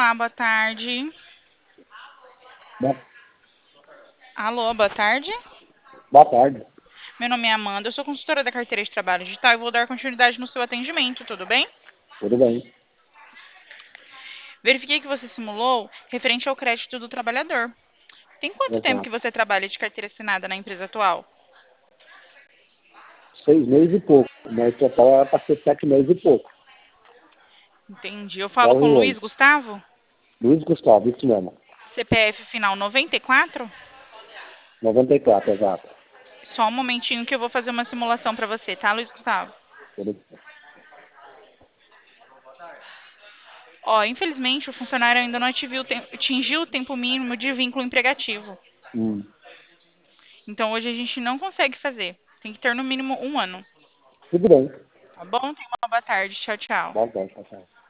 Olá, boa tarde. Boa, Alô, boa tarde. boa tarde. Meu nome é Amanda, eu sou consultora da carteira de trabalho digital e vou dar continuidade no seu atendimento, tudo bem? Tudo bem? Verifiquei que você simulou referente ao crédito do trabalhador. Tem quanto tempo que Exato. você trabalha de carteira assinada na empresa atual? 6 meses e pouco, mas total era para ser 7 meses e pouco. Entendi. Eu falo com o Luiz 9 e 8. Gustavo? Luiz Gustavo, isso mesmo. CPF final 94? 94, exato. Só um momentinho que eu vou fazer uma simulação para você, tá, Luiz Gustavo? Tudo- Ó, infelizmente o funcionário ainda não atingiu o tempo mínimo de vínculo emregativo. Hum. Então hoje a gente não consegue fazer. Tem que ter no mínimo um ano. Tudo bem. Tá bom? Tenha uma boa tarde. Tchau, tchau. Boa tarde, tchau, tchau.